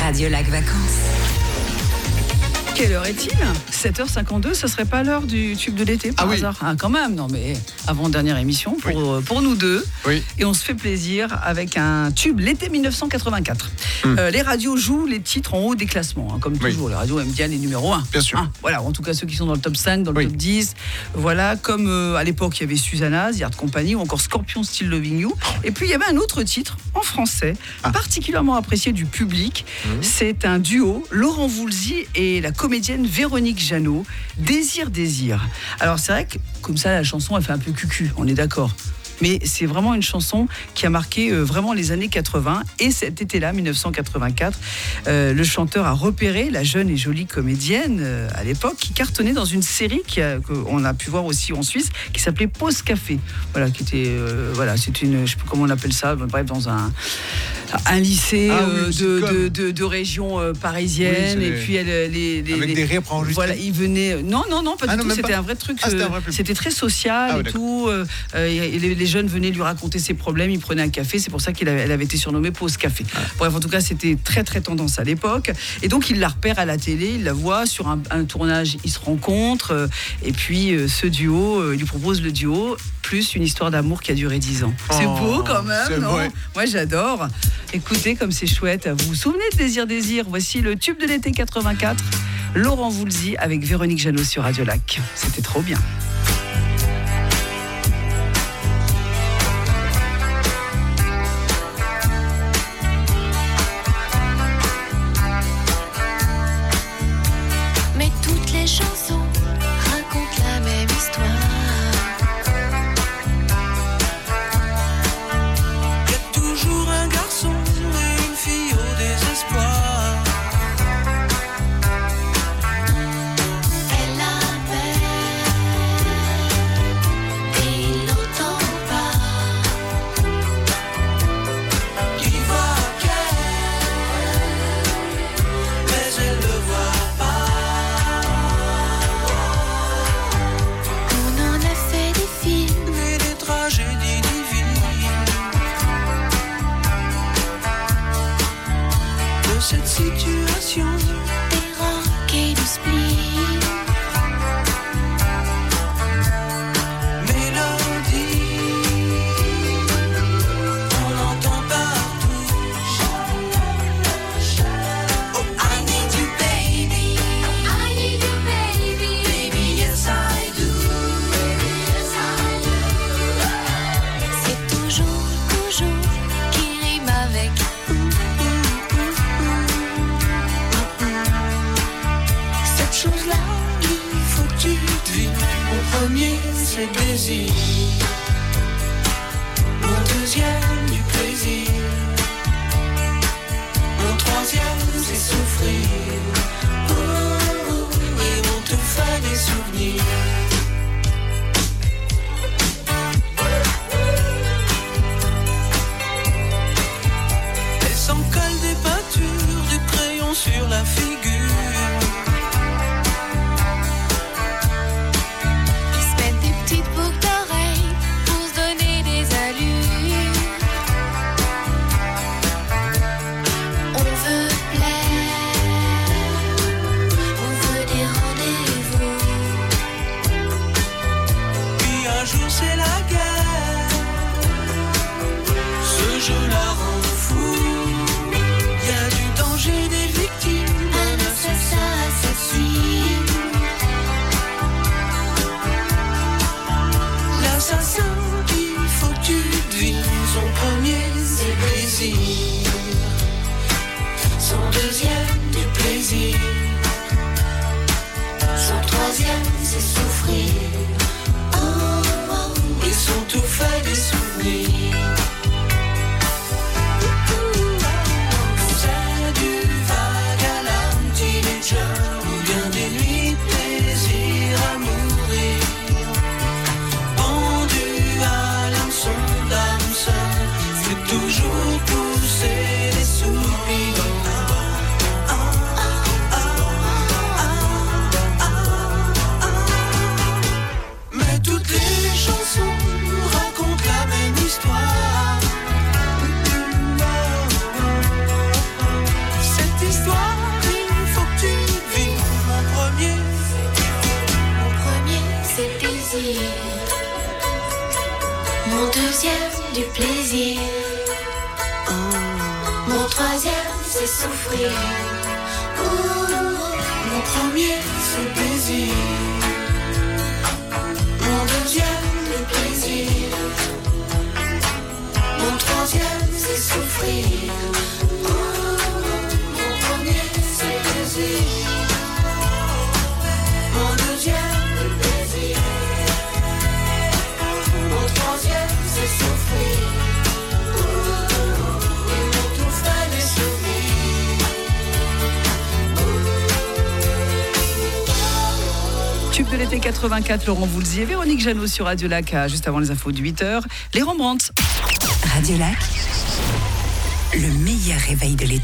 Radio Lac Vacances. Quelle heure est-il ? 7h52, ce serait pas l'heure du tube de l'été par hasard ? Quand même, non mais avant-dernière émission pour nous deux. Oui. Et on se fait plaisir avec un tube, l'été 1984. Les radios jouent les titres en haut des classements, comme toujours. Les radios aiment bien les numéros 1. Bien sûr. Voilà, en tout cas ceux qui sont dans le top 5, dans le top 10. Voilà, comme à l'époque il y avait Susanna, The Hard Company ou encore Scorpions Still Loving You. Et puis il y avait un autre titre en français, particulièrement apprécié du public. C'est un duo, Laurent Voulzy et la comédienne Véronique Jeannot, Désir, Désir. Alors c'est vrai que comme ça la chanson elle fait un peu cucu, on est d'accord. Mais c'est vraiment une chanson qui a marqué vraiment les années 80. Et cet été-là, 1984, le chanteur a repéré la jeune et jolie comédienne à l'époque qui cartonnait dans une série qu'on a pu voir aussi en Suisse, qui s'appelait Pause Café. Voilà, qui était, c'est une, je sais plus comment on appelle ça, bref, dans un lycée de région parisienne. Et puis avec des rires préenregistrés. Voilà, il venait. Non, pas du tout. C'était un vrai truc. C'était très social et tout. Les jeunes venaient lui raconter ses problèmes, il prenait un café, c'est pour ça qu'elle avait été surnommée Pause Café. Bref, en tout cas, c'était très très tendance à l'époque. Et donc, il la repère à la télé, il la voit sur un tournage, ils se rencontrent, et puis ce duo, il lui propose le duo, plus une histoire d'amour qui a duré 10 ans. C'est beau quand même, non ? Moi, j'adore. Écoutez, comme c'est chouette. Vous vous souvenez de Désir, Désir ? Voici le tube de l'été 84, Laurent Voulzy avec Véronique Jeannot sur Radio Lac. C'était trop bien. Chansons racontent la même histoire. Y a toujours un garçon et une fille au désespoir. Elle l'appelle et il n'entend pas. Il voit qu'elle, mais elle le voit pas. Tragédie divine de cette situation, des rocs et du spleen. Mélodie, on l'entend partout. Oh, I need you, baby. I need you, baby. Baby, yes I do. Qui rime avec cette chose-là, il faut que tu devines. Mon premier, c'est le désir. Mon deuxième, du plaisir. Mon troisième, c'est souffrir. Et on te fait des souvenirs. S'en colle des peintures, du crayon sur la figure. Ils se mettent des petites boucles d'oreilles pour se donner des allures. On veut plaire, on veut des rendez-vous. Puis un jour c'est la guerre, ce jeu la rend fou. Y a du danger, des victimes, un assassin assassine. L'assassin, il faut que tu devines. Son premier, c'est le plaisir. Son deuxième, du plaisir. Son troisième, c'est souffrir. Ils sont tout faits des souvenirs. Ou bien des nuits de plaisir à mourir. Pendu à l'hameçon d'âme seule, c'est toujours pousser des soupirs. Mon deuxième, du plaisir. Mon troisième, c'est souffrir. Mon premier, c'est le plaisir. Mon deuxième, le plaisir. Mon troisième, c'est souffrir. Mon premier, c'est le plaisir. Mon deuxième, le plaisir. Mon troisième, c'est souffrir. Et mon tout frais, les souvenirs. Tube de l'été 84, Laurent Voulzy et Véronique Jeannot sur Radio Lac, juste avant les infos de 8h. Les Rembrandts. Radio Lac, le meilleur réveil de l'été.